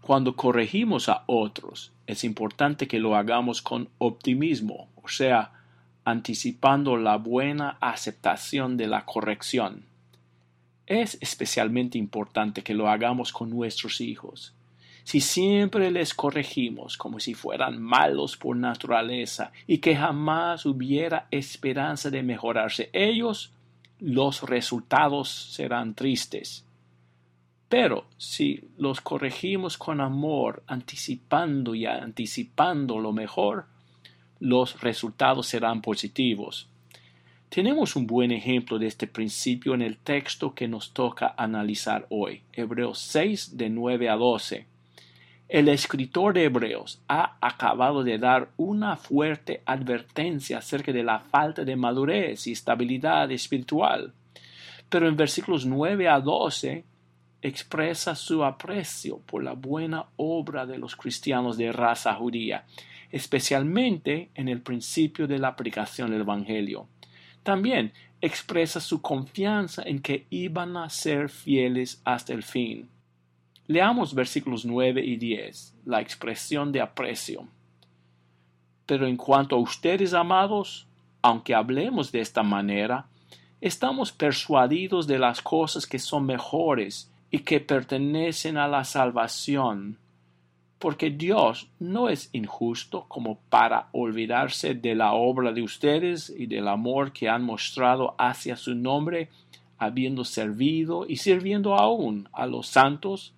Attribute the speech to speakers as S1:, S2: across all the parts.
S1: Cuando corregimos a otros, es importante que lo hagamos con optimismo, o sea, anticipando la buena aceptación de la corrección. Es especialmente importante que lo hagamos con nuestros hijos. Si siempre les corregimos como si fueran malos por naturaleza y que jamás hubiera esperanza de mejorarse ellos, los resultados serán tristes. Pero si los corregimos con amor, anticipando lo mejor, los resultados serán positivos. Tenemos un buen ejemplo de este principio en el texto que nos toca analizar hoy, Hebreos 6, de 9 a 12. El escritor de Hebreos ha acabado de dar una fuerte advertencia acerca de la falta de madurez y estabilidad espiritual. Pero en versículos 9 a 12 expresa su aprecio por la buena obra de los cristianos de raza judía, especialmente en el principio de la aplicación del Evangelio. También expresa su confianza en que iban a ser fieles hasta el fin. Leamos versículos 9 y 10, la expresión de aprecio. Pero en cuanto a ustedes, amados, aunque hablemos de esta manera, estamos persuadidos de las cosas que son mejores y que pertenecen a la salvación, porque Dios no es injusto como para olvidarse de la obra de ustedes y del amor que han mostrado hacia su nombre, habiendo servido y sirviendo aún a los santos.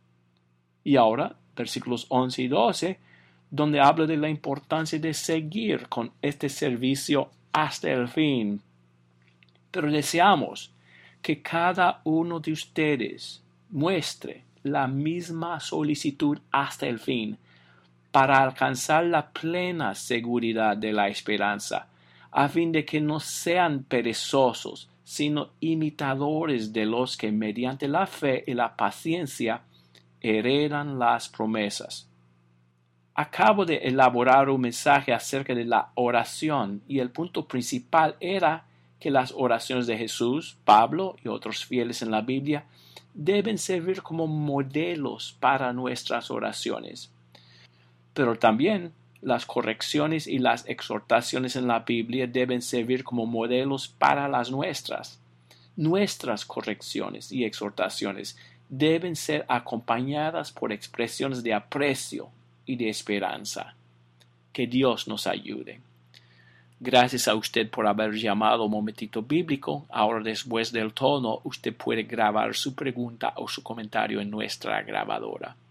S1: Y ahora, versículos 11 y 12, donde habla de la importancia de seguir con este servicio hasta el fin. Pero deseamos que cada uno de ustedes muestre la misma solicitud hasta el fin, para alcanzar la plena seguridad de la esperanza, a fin de que no sean perezosos, sino imitadores de los que mediante la fe y la paciencia heredan las promesas. Acabo de elaborar un mensaje acerca de la oración y el punto principal era que las oraciones de Jesús, Pablo y otros fieles en la Biblia deben servir como modelos para nuestras oraciones. Pero también las correcciones y las exhortaciones en la Biblia deben servir como modelos para las nuestras. Nuestras correcciones y exhortaciones deben ser acompañadas por expresiones de aprecio y de esperanza. Que Dios nos ayude. Gracias a usted por haber llamado Momentito Bíblico. Ahora, después del tono, usted puede grabar su pregunta o su comentario en nuestra grabadora.